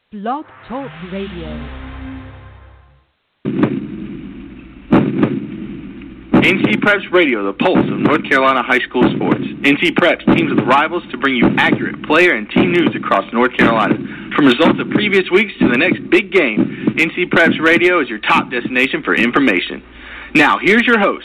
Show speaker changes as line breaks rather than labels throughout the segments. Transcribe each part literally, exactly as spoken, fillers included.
Blog Talk Radio.
N C Preps Radio, the pulse of North Carolina high school sports. N C Preps teams with the rivals to bring you accurate player and team news across North Carolina. From results of previous weeks to the next big game, N C Preps Radio is your top destination for information. Now, here's your host.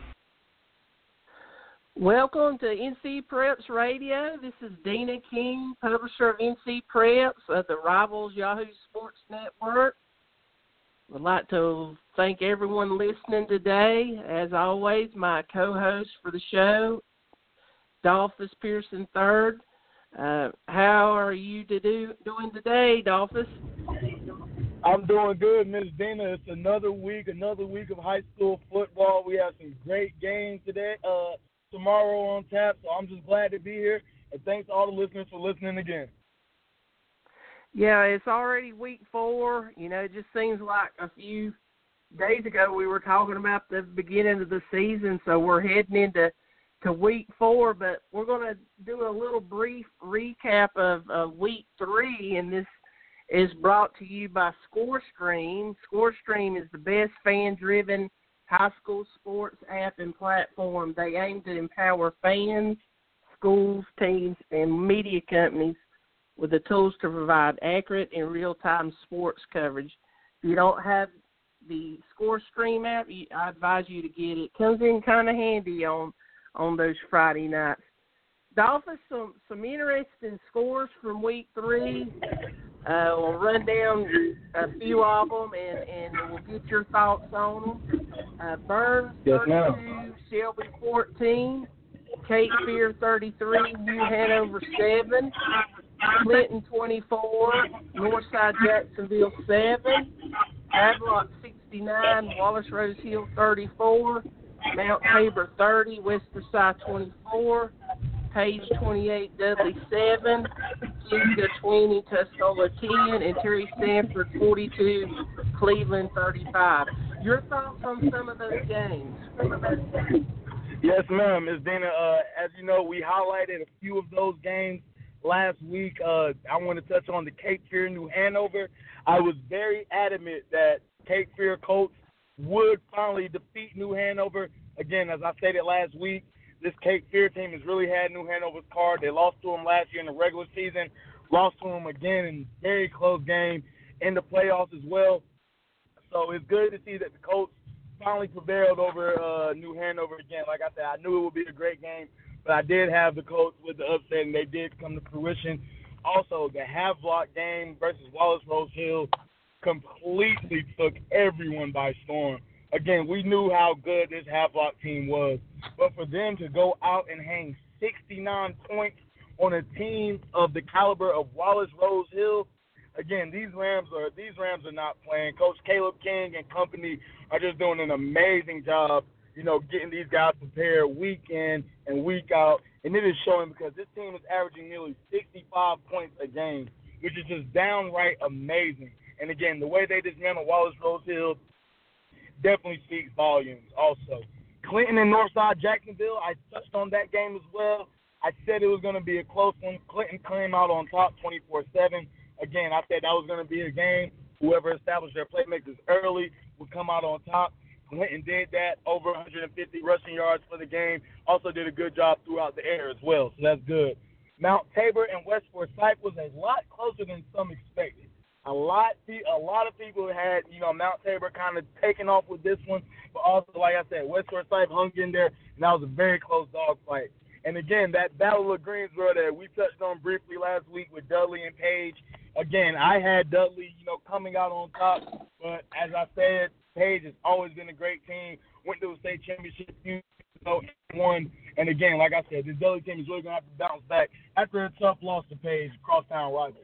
Welcome to N C Preps Radio. This is Dina King, publisher of N C Preps of the Rivals Yahoo Sports Network. I'd like to thank everyone listening today. As always, my co-host for the show, Dolphus Pearson the third. Uh, how are you to do, doing today, Dolphus?
I'm doing good, Miss Dina. It's another week, another week of high school football. We have some great games today, uh, tomorrow on tap, so I'm just glad to be here. And thanks to all the listeners for listening again.
Yeah, it's already week four. You know, it just seems like a few days ago we were talking about the beginning of the season, so we're heading into to week four. But we're going to do a little brief recap of, of week three, and this is brought to you by ScoreStream. ScoreStream is the best fan-driven high school sports app and platform. They aim to empower fans, schools, teams, and media companies with the tools to provide accurate and real-time sports coverage. If you don't have the ScoreStream app, I advise you to get it. It comes in kind of handy on, on those Friday nights. Dolphins, some, some interesting scores from week three. Uh, we'll run down a few of them, and, and we'll get your thoughts on them. Uh, Burns
Yes,
thirty-two, Shelby fourteen, Cape Fear thirty-three, New Hanover seven, Clinton twenty-four, Northside Jacksonville seven, Havelock sixty-nine, Wallace Rose Hill thirty-four, Mount Tabor thirty, West Forsyth twenty-four, Page twenty-eight, Dudley seven, Jessica twenty, Tuscola ten, and Terry Sanford forty-two, Cleveland thirty-five. Your thoughts on some of those games?
Yes, ma'am. Miz Dina, uh, as you know, we highlighted a few of those games last week. Uh, I want to touch on the Cape Fear New Hanover. I was very adamant that Cape Fear Colts would finally defeat New Hanover. Again, as I stated last week, this Cape Fear team has really had New Hanover's card. They lost to them last year in the regular season, lost to them again in a very close game in the playoffs as well. So it's good to see that the Colts finally prevailed over uh, New Hanover again. Like I said, I knew it would be a great game, but I did have the Colts with the upset, and they did come to fruition. Also, the Havelock game versus Wallace Rose Hill completely took everyone by storm. Again, we knew how good this Havelock team was, but for them to go out and hang sixty-nine points on a team of the caliber of Wallace Rose Hill, again, these Rams are these Rams are not playing. Coach Caleb King and company are just doing an amazing job, you know, getting these guys prepared week in and week out, and it is showing because this team is averaging nearly sixty-five points a game, which is just downright amazing. And again, the way they dismantled Wallace Rose Hill definitely speaks volumes also. Clinton and Northside Jacksonville, I touched on that game as well. I said it was going to be a close one. Clinton came out on top twenty-four seven. Again, I said that was going to be a game. Whoever established their playmakers early would come out on top. Clinton did that, over one hundred fifty rushing yards for the game. Also did a good job throughout the air as well, so that's good. Mount Tabor and West Forsyth was a lot closer than some expected. A lot, a lot of people had, you know, Mount Tabor kind of taking off with this one, but also, like I said, West Forsyth hung in there, and that was a very close dog fight. And again, that Battle of Greensboro that we touched on briefly last week with Dudley and Page. Again, I had Dudley, you know, coming out on top, but as I said, Page has always been a great team. Went to the state championship, you know, won. And again, like I said, this Dudley team is really going to have to bounce back after a tough loss to Page, crosstown rival.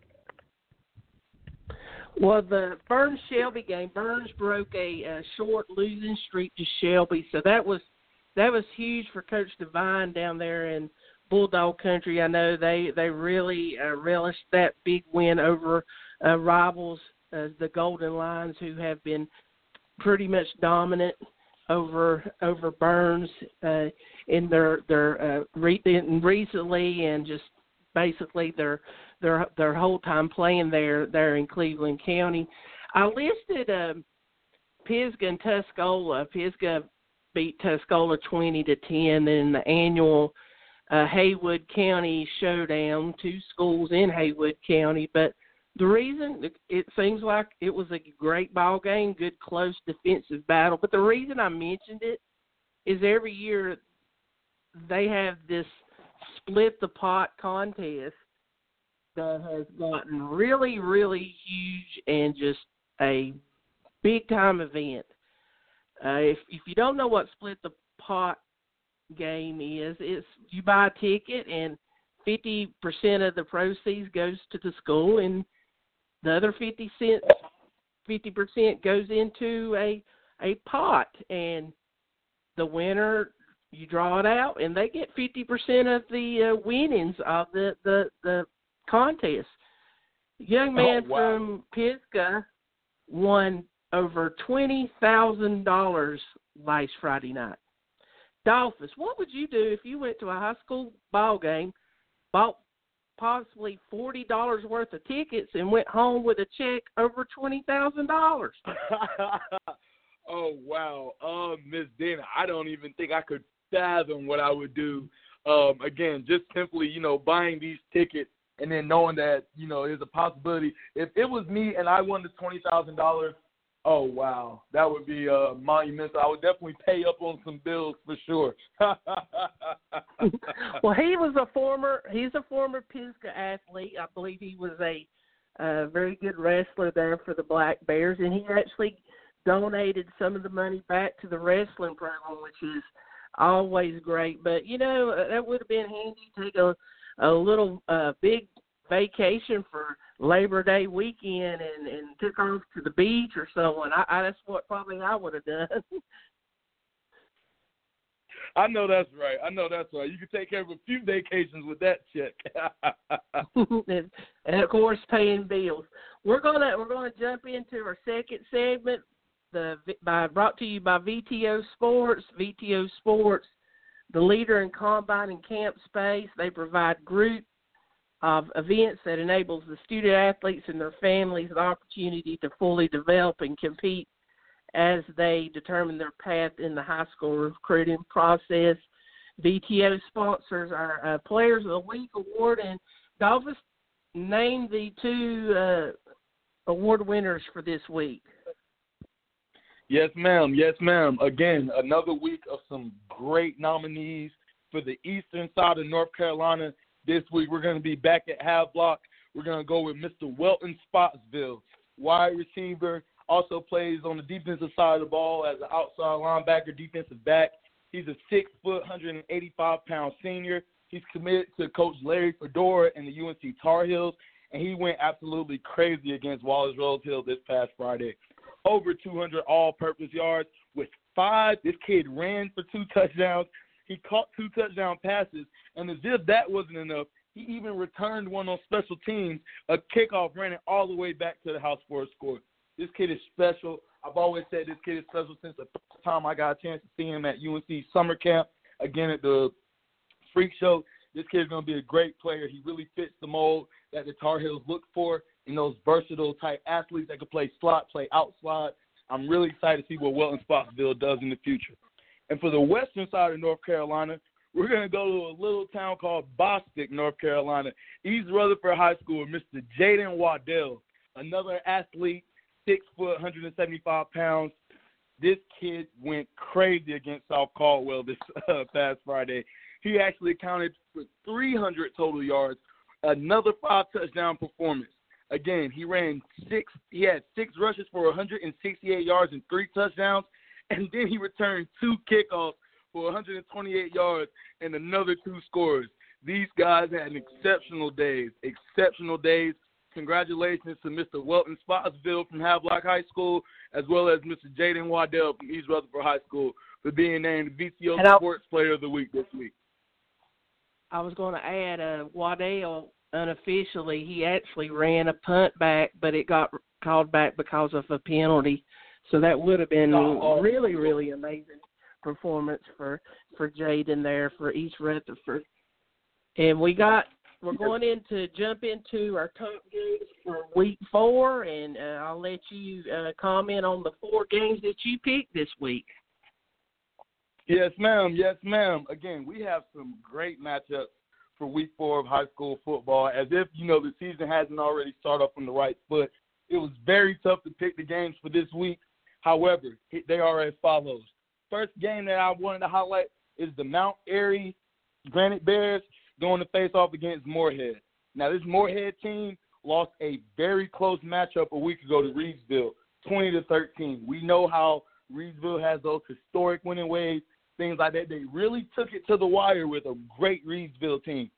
Well, the Burns-Shelby game, Burns broke a, a short losing streak to Shelby, so that was that was huge for Coach Devine down there in Bulldog Country. I know they, they really uh, relished that big win over uh, rivals, uh, the Golden Lions, who have been pretty much dominant over over Burns uh, in their their uh, re- in recently, and just basically their their their whole time playing there there in Cleveland County. I listed um, Pisgah and Tuscola. Pisgah beat Tuscola twenty to ten in the annual uh, Haywood County Showdown. Two schools in Haywood County, but the reason it, it seems like it was a great ball game, good close defensive battle. But the reason I mentioned it is every year they have this split the pot contest that has gotten really, really huge and just a big time event. Uh, if if you don't know what split the pot game is, it's you buy a ticket and fifty percent of the proceeds goes to the school, and the other fifty cents, fifty percent goes into a a pot, and the winner, you draw it out, and they get fifty percent of the uh, winnings of the, the, the contest. A young man
oh, wow.
from Pisgah won over twenty thousand dollars last Friday night. Dolphus, what would you do if you went to a high school ball game, bought possibly forty dollars worth of tickets, and went home with a check over twenty thousand dollars?
Oh, wow. Um, Miss Dana, I don't even think I could fathom what I would do. Um, again, just simply, you know, buying these tickets and then knowing that, you know, there's a possibility. If it was me and I won the twenty thousand dollars, oh, wow, that would be uh, monumental. I would definitely pay up on some bills for sure.
Well, he was a former, he's a former Pisgah athlete. I believe he was a uh, very good wrestler there for the Black Bears, and he actually donated some of the money back to the wrestling program, which is always great. But, you know, that would have been handy to take a, a little uh, big vacation for Labor Day weekend and, and took off to the beach or so on. I, I, that's what probably I would have done.
I know that's right. I know that's right. You could take care of a few vacations with that check.
and, and, of course, paying bills. We're gonna we're gonna jump into our second segment. The by brought to you by V T O Sports. V T O Sports, the leader in combine and camp space. They provide group of events that enables the student athletes and their families the opportunity to fully develop and compete as they determine their path in the high school recruiting process. V T O sponsors our uh, Players of the Week award, and Dolphus named the two uh, award winners for this week.
Yes, ma'am. Yes, ma'am. Again, another week of some great nominees for the eastern side of North Carolina. This week we're going to be back at Havelock. We're going to go with Mister Welton Spotsville, wide receiver, also plays on the defensive side of the ball as an outside linebacker, defensive back. He's a six foot, one hundred eighty-five pound senior. He's committed to Coach Larry Fedora and the U N C Tar Heels, and he went absolutely crazy against Wallace Rose Hill this past Friday. Over two hundred all-purpose yards with five. This kid ran for two touchdowns. He caught two touchdown passes, and as if that wasn't enough, he even returned one on special teams, a kickoff, ran it all the way back to the house for a score. This kid is special. I've always said this kid is special since the first time I got a chance to see him at U N C summer camp, again at the Freak Show. This kid is going to be a great player. He really fits the mold that the Tar Heels look for in those versatile type athletes that can play slot, play out slot. I'm really excited to see what Welton Spotsville does in the future. And for the western side of North Carolina, we're going to go to a little town called Bostic, North Carolina. East Rutherford High School with Mister Jaden Waddell, another athlete, six foot, one hundred seventy-five pounds. This kid went crazy against South Caldwell this uh, past Friday. He actually accounted for three hundred total yards, another five touchdown performance. Again, he ran six. He had six rushes for one hundred sixty-eight yards and three touchdowns, and then he returned two kickoffs for one hundred twenty-eight yards and another two scores. These guys had an exceptional days, exceptional days. Congratulations to Mister Welton Spotsville from Havelock High School, as well as Mister Jaden Waddell from East Rutherford High School for being named V T O Sports Player of the Week this week.
I was going to add, uh, Waddell, unofficially, he actually ran a punt back, but it got called back because of a penalty. So that would have been a really, really amazing performance for, for Jaden there for East Rutherford. And we got we're going in to jump into our top games for week four, and uh, I'll let you uh, comment on the four games that you picked this week.
Yes, ma'am. Yes, ma'am. Again, we have some great matchups for week four of high school football. As if, you know, the season hasn't already started off on the right foot. It was very tough to pick the games for this week. However, they are as follows. First game that I wanted to highlight is the Mount Airy Granite Bears going to face off against Moorhead. Now, this Moorhead team lost a very close matchup a week ago to Reedsville, twenty to thirteen. We know how Reedsville has those historic winning ways, things like that. They really took it to the wire with a great Reedsville team.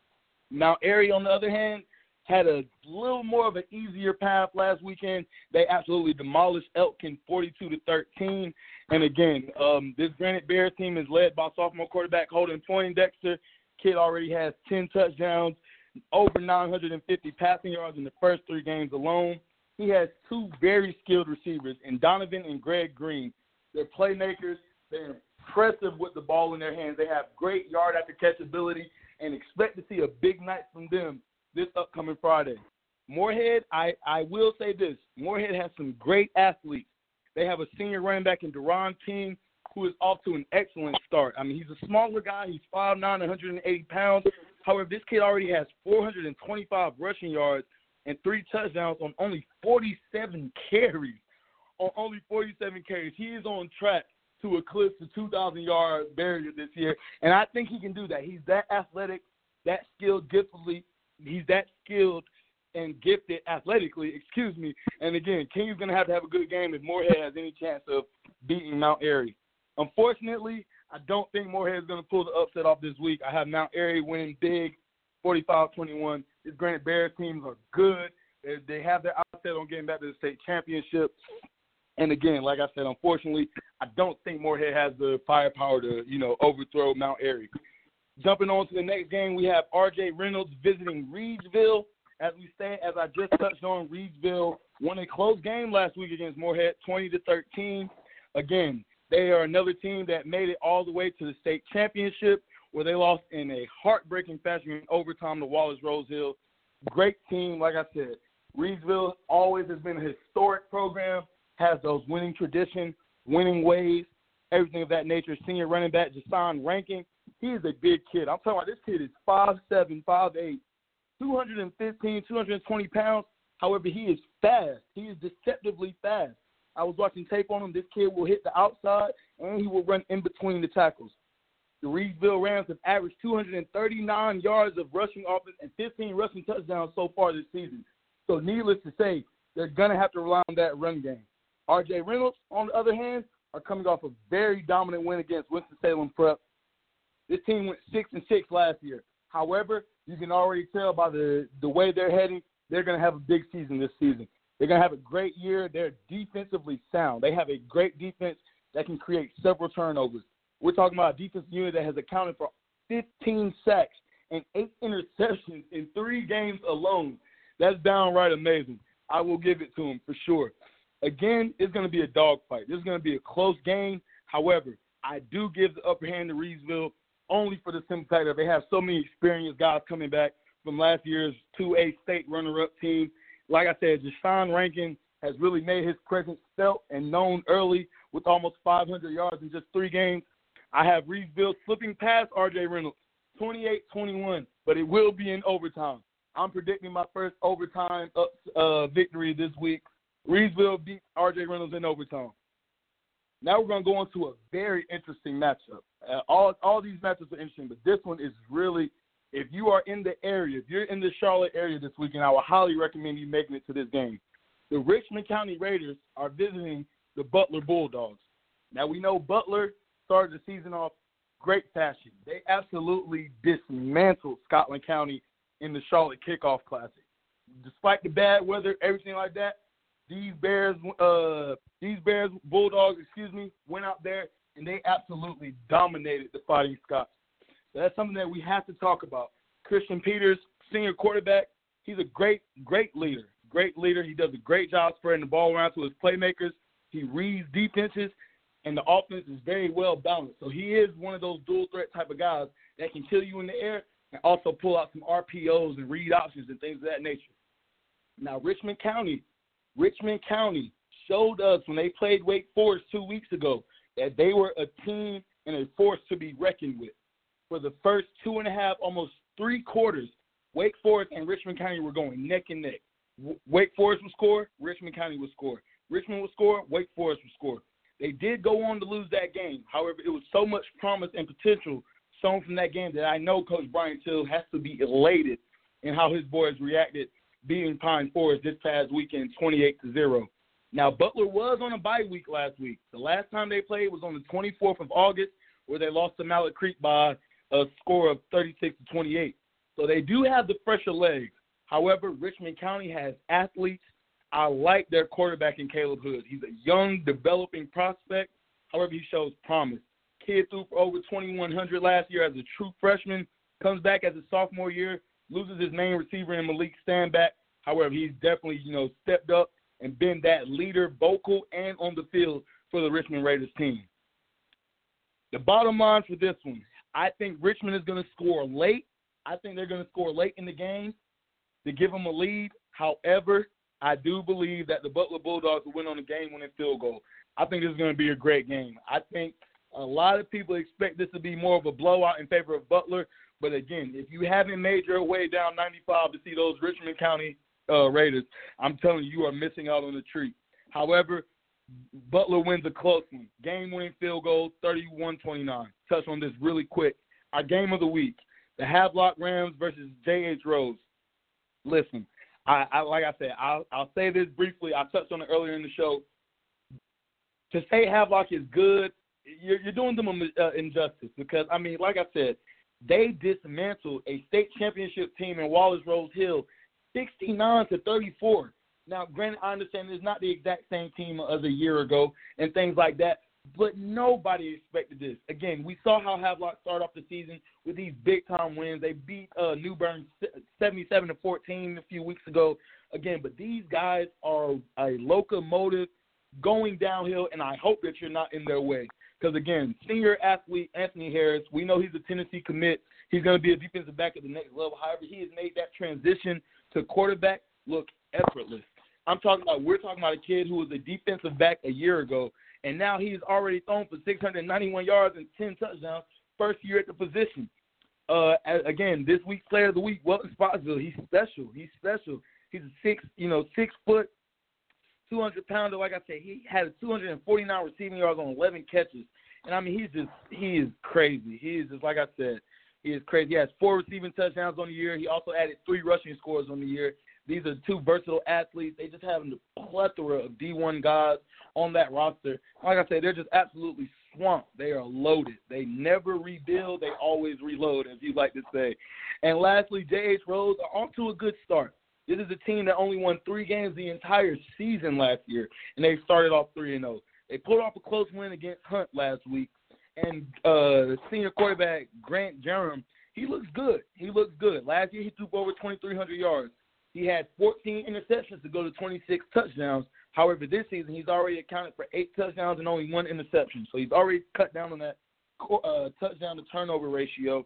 Mount Airy, on the other hand, had a little more of an easier path last weekend. They absolutely demolished Elkin forty-two to thirteen. And again, um, this Granite Bears team is led by sophomore quarterback Holden Poindexter. Kid already has ten touchdowns, over nine hundred fifty passing yards in the first three games alone. He has two very skilled receivers, in Donovan and Greg Green. They're playmakers. They're impressive with the ball in their hands. They have great yard after catch ability, and expect to see a big night from them this upcoming Friday. Moorhead, I, I will say this. Moorhead has some great athletes. They have a senior running back in Deron King, who is off to an excellent start. I mean, he's a smaller guy. He's five nine, one hundred eighty pounds. However, this kid already has four hundred twenty-five rushing yards and three touchdowns on only forty-seven carries. On only forty-seven carries. He is on track to eclipse the two thousand yard barrier this year, and I think he can do that. He's that athletic, that skilled, giftedly. He's that skilled and gifted athletically, excuse me. And, again, King's going to have to have a good game if Moorhead has any chance of beating Mount Airy. Unfortunately, I don't think Moorhead is going to pull the upset off this week. I have Mount Airy winning big, forty-five twenty-one. This Granite Bears teams are good. They, they have their outset on getting back to the state championship. And, again, like I said, unfortunately, I don't think Moorhead has the firepower to, you know, overthrow Mount Airy. Jumping on to the next game, we have R J Reynolds visiting Reedsville. As we say, as I just touched on, Reedsville won a close game last week against Moorhead, twenty to thirteen. Again, they are another team that made it all the way to the state championship, where they lost in a heartbreaking fashion in overtime to Wallace Rosehill. Great team, like I said. Reedsville always has been a historic program, has those winning traditions, winning ways, everything of that nature. Senior running back Jason Rankin, he is a big kid. I'm talking about this kid is five seven, five eight, two hundred fifteen, two hundred twenty pounds. However, he is fast. He is deceptively fast. I was watching tape on him. This kid will hit the outside, and he will run in between the tackles. The Reedsville Rams have averaged two hundred thirty-nine yards of rushing offense and fifteen rushing touchdowns so far this season. So needless to say, they're going to have to rely on that run game. R J Reynolds, on the other hand, are coming off a very dominant win against Winston-Salem Prep. This team went six and six last year. However, you can already tell by the, the way they're heading, they're going to have a big season this season. They're going to have a great year. They're defensively sound. They have a great defense that can create several turnovers. We're talking about a defensive unit that has accounted for fifteen sacks and eight interceptions in three games alone. That's downright amazing. I will give it to them for sure. Again, it's going to be a dogfight. This is going to be a close game. However, I do give the upper hand to Reedsville only for the simple fact that they have so many experienced guys coming back from last year's two A state runner-up team. Like I said, Jashawn Rankin has really made his presence felt and known early with almost five hundred yards in just three games. I have Reedsville slipping past R J Reynolds, twenty-eight twenty-one, but it will be in overtime. I'm predicting my first overtime up, uh, victory this week. Reedsville beat R J Reynolds in overtime. Now we're going to go into a very interesting matchup. Uh, all all these matchups are interesting, but this one is really, if you are in the area, if you're in the Charlotte area this weekend, I would highly recommend you making it to this game. The Richmond County Raiders are visiting the Butler Bulldogs. Now we know Butler started the season off great fashion. They absolutely dismantled Scotland County in the Charlotte Kickoff Classic. Despite the bad weather, everything like that, These Bears, uh, these Bears Bulldogs, excuse me, went out there and they absolutely dominated the Fighting Scots. So that's something that we have to talk about. Christian Peters, senior quarterback, he's a great, great leader. Great leader. He does a great job spreading the ball around to his playmakers. He reads defenses, and the offense is very well balanced. So he is one of those dual threat type of guys that can kill you in the air and also pull out some R P Os and read options and things of that nature. Now, Richmond County, Richmond County showed us when they played Wake Forest two weeks ago that they were a team and a force to be reckoned with. For the first two and a half, almost three quarters, Wake Forest and Richmond County were going neck and neck. W- Wake Forest would score, Richmond County would score. Richmond would score, Wake Forest would score. They did go on to lose that game. However, it was so much promise and potential shown from that game that I know Coach Brian Till has to be elated in how his boys reacted beating Pine Forest this past weekend, twenty-eight to zero. Now, Butler was on a bye week last week. The last time they played was on the twenty-fourth of August, where they lost to Mallet Creek by a score of thirty-six to twenty-eight. So they do have the fresher legs. However, Richmond County has athletes. I like their quarterback in Caleb Hood. He's a young, developing prospect. However, he shows promise. Kid threw for over twenty-one hundred last year as a true freshman, comes back as a sophomore year, loses his main receiver in Malik Standback. However, he's definitely, you know, stepped up and been that leader, vocal and on the field for the Richmond Raiders team. The bottom line for this one, I think Richmond is going to score late. I think they're going to score late in the game to give them a lead. However, I do believe that the Butler Bulldogs will win on a game-winning field goal. I think this is going to be a great game. I think a lot of people expect this to be more of a blowout in favor of Butler. But, again, if you haven't made your way down ninety-five to see those Richmond County uh, Raiders, I'm telling you, you are missing out on the treat. However, Butler wins a close one. Game-winning field goal, thirty-one twenty-nine. Touch on this really quick. Our game of the week, the Havelock Rams versus J H. Rose. Listen, I, I like I said, I'll, I'll say this briefly. I touched on it earlier in the show. To say Havelock is good, you're, you're doing them an uh, injustice because, I mean, like I said, they dismantled a state championship team in Wallace Rose Hill sixty-nine to thirty-four. Now, granted, I understand it's not the exact same team as a year ago and things like that, but nobody expected this. Again, we saw how Havelock started off the season with these big-time wins. They beat uh, New Bern seventy-seven to fourteen a few weeks ago. Again, but these guys are a locomotive going downhill, and I hope that you're not in their way. Because, again, senior athlete Anthony Harris, we know he's a Tennessee commit. He's going to be a defensive back at the next level. However, he has made that transition to quarterback look effortless. I'm talking about, we're talking about a kid who was a defensive back a year ago, and now he's already thrown for six hundred ninety-one yards and ten touchdowns, first year at the position. Uh, again, this week's player of the week, Welton Spottsville, he's special. He's special. He's a six, you know, six foot, two hundred pounder. Like I said, he had two hundred forty-nine receiving yards on eleven catches. And, I mean, he's just – he is crazy. He is just, like I said, he is crazy. He has four receiving touchdowns on the year. He also added three rushing scores on the year. These are two versatile athletes. They just have a plethora of D one guys on that roster. Like I said, they're just absolutely swamped. They are loaded. They never rebuild. They always reload, as you like to say. And lastly, J H. Rose are off to a good start. This is a team that only won three games the entire season last year, and they started off three and oh. They pulled off a close win against Hunt last week, and uh, senior quarterback Grant Jerem, he looks good. He looks good. Last year he threw for over twenty-three hundred yards. He had fourteen interceptions to go to twenty-six touchdowns. However, this season he's already accounted for eight touchdowns and only one interception. So he's already cut down on that uh, touchdown to turnover ratio.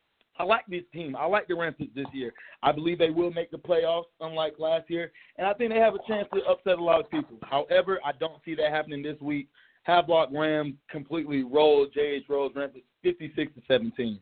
I like this team. I like the Rampants this year. I believe they will make the playoffs, unlike last year, and I think they have a chance to upset a lot of people. However, I don't see that happening this week. Havelock Rams completely rolled J H. Rose Rampants fifty-six to seventeen.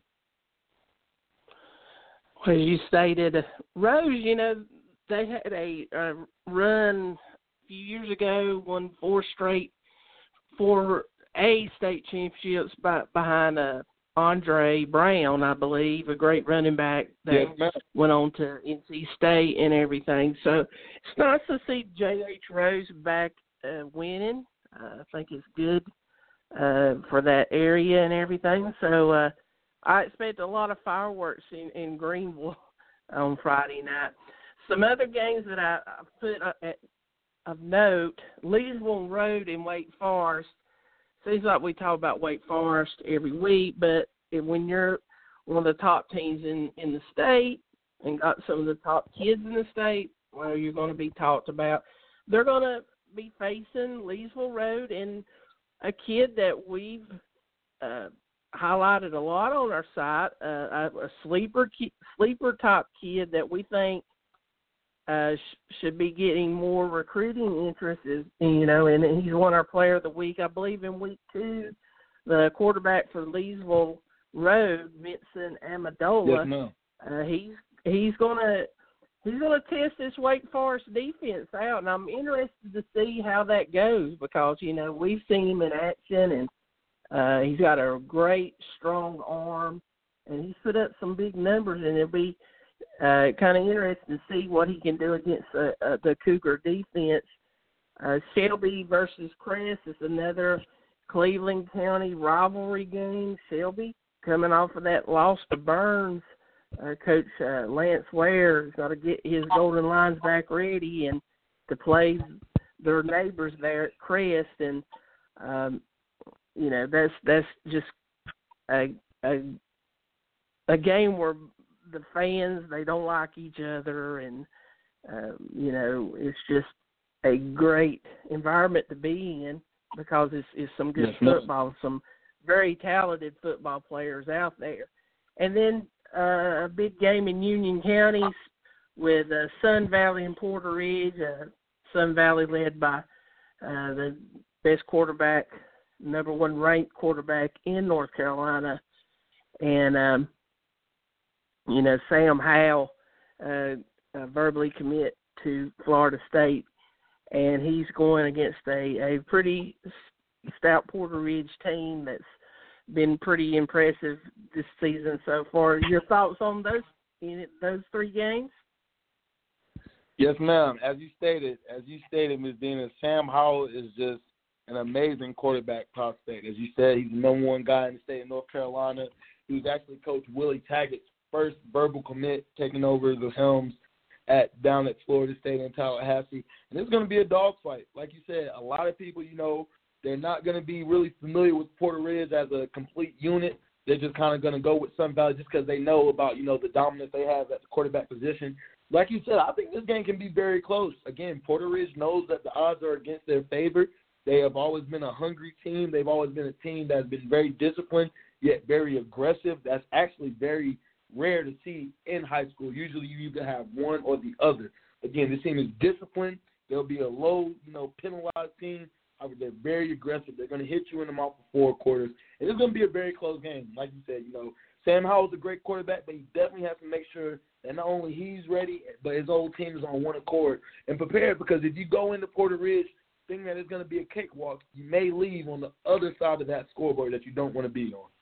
Well, you stated, Rose, you know, they had a, a run a few years ago, won four straight, four A state championships by, behind uh, Andre Brown, I believe, a great running back that yes, went on to N C State and everything. So it's nice to see J H. Rose back uh, winning. Uh, I think it's good uh, for that area and everything. So uh, I expect a lot of fireworks in, in Greenville on Friday night. Some other games that I, I put uh, at, of note, Leesville Road in Wake Forest. Seems like we talk about Wake Forest every week, but when you're one of the top teams in, in the state and got some of the top kids in the state, well, you're going to be talked about. They're going to be facing Leesville Road and a kid that we've uh, highlighted a lot on our site, uh, a, a sleeper ki- sleeper type kid that we think uh, sh- should be getting more recruiting interest. Is, you know, and he's won our Player of the Week, I believe, in week two. The quarterback for Leesville Road, Vincent Amendola.
Yes, ma'am.
Uh, he's he's gonna he's gonna test this Wake Forest defense out, and I'm interested to see how that goes because you know we've seen him in action, and uh, he's got a great strong arm, and he's put up some big numbers, and it'll be uh, kind of interesting to see what he can do against uh, uh, the Cougar defense. Uh, Shelby versus Crest is another Cleveland County rivalry game. Shelby coming off of that loss to Burns. Uh, Coach uh, Lance Ware has got to get his Golden Lions back ready and to play their neighbors there at Crest, and um, you know that's that's just a, a a game where the fans they don't like each other, and uh, you know it's just a great environment to be in because it's, it's some good
yes,
football, some very talented football players out there, and then. Uh, a big game in Union County with uh, Sun Valley and Porter Ridge. Uh, Sun Valley led by uh, the best quarterback, number one ranked quarterback in North Carolina. And, um, you know, Sam Howell uh, uh, verbally commit to Florida State, and he's going against a, a pretty stout Porter Ridge team that's been pretty impressive this season so far. Your thoughts on those in those three games?
Yes, ma'am. As you stated, as you stated, Miz Dina, Sam Howell is just an amazing quarterback prospect. As you said, he's the number one guy in the state of North Carolina. He was actually Coach Willie Taggart's first verbal commit, taking over the helms at down at Florida State in Tallahassee. And it's going to be a dogfight. Like you said, a lot of people, you know, they're not going to be really familiar with Porter Ridge as a complete unit. They're just kind of going to go with Sun Valley just because they know about, you know, the dominance they have at the quarterback position. Like you said, I think this game can be very close. Again, Porter Ridge knows that the odds are against their favor. They have always been a hungry team. They've always been a team that's been very disciplined, yet very aggressive. That's actually very rare to see in high school. Usually you either have one or the other. Again, this team is disciplined. They'll be a low, you know, penalized team. However, they're very aggressive. They're going to hit you in the mouth for four quarters. And it's going to be a very close game. Like you said, you know, Sam Howell's a great quarterback, but he definitely has to make sure that not only he's ready, but his whole team is on one accord and prepared, because if you go into Porter Ridge thinking that it's going to be a cakewalk, you may leave on the other side of that scoreboard that you don't want to be on.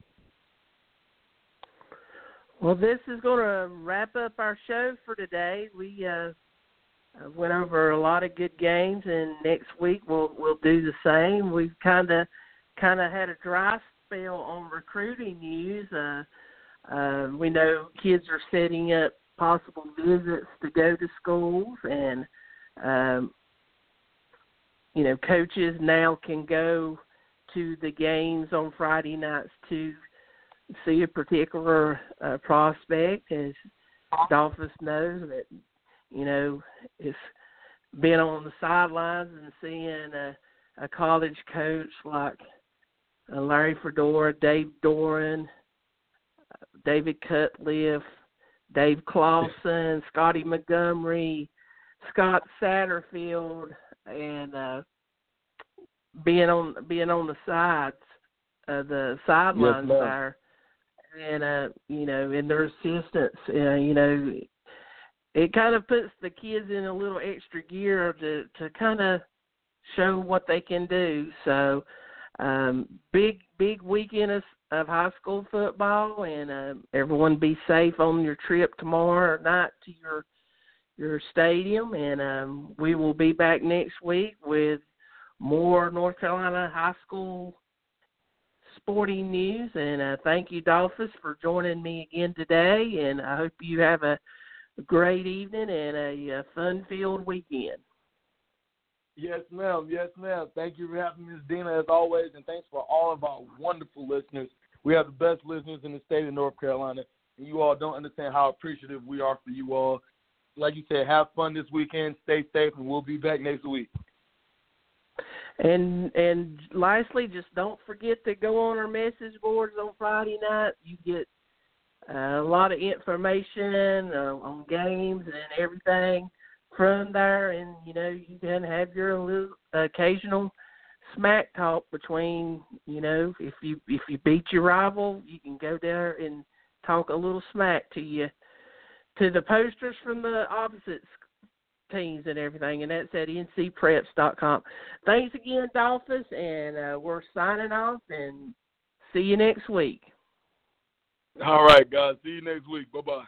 Well, this is going to wrap up our show for today. We uh, went over a lot of good games, and next week we'll we'll do the same. We've kind of kind of had a dry spell on recruiting news. Uh, uh, we know kids are setting up possible visits to go to schools, and um, you know, coaches now can go to the games on Friday nights to see a particular uh, prospect. As Dolphus knows that, you know, it's been on the sidelines and seeing a, a college coach like uh, Larry Fedora, Dave Doran, uh, David Cutliff, Dave Clawson, Scotty Montgomery, Scott Satterfield, and uh, being on being on the sides, uh, the sidelines
yes,
there, and uh, you know, and their assistants, uh, you know, it kind of puts the kids in a little extra gear to to kind of show what they can do. So, um, big big weekend of, of high school football, and uh, everyone be safe on your trip tomorrow night to your your stadium, and um, we will be back next week with more North Carolina high school sporting news. And uh, thank you, Dolphus, for joining me again today, and I hope you have a great evening and a, a fun-filled weekend.
Yes, ma'am. Yes, ma'am. Thank you for having me, Miz Dina, as always, and thanks for all of our wonderful listeners. We have the best listeners in the state of North Carolina, and you all don't understand how appreciative we are for you all. Like you said, have fun this weekend, stay safe, and we'll be back next week.
And and lastly, just don't forget to go on our message boards on Friday night. You get uh, a lot of information uh, on games and everything from there, and you know you can have your little occasional smack talk between, you know, if you if you beat your rival, you can go there and talk a little smack to you to the posters from the opposite teams and everything, and that's at N C preps dot com. Thanks again, Dolphus, and uh, we're signing off, and see you next week.
All right, guys. See you next week. Bye-bye.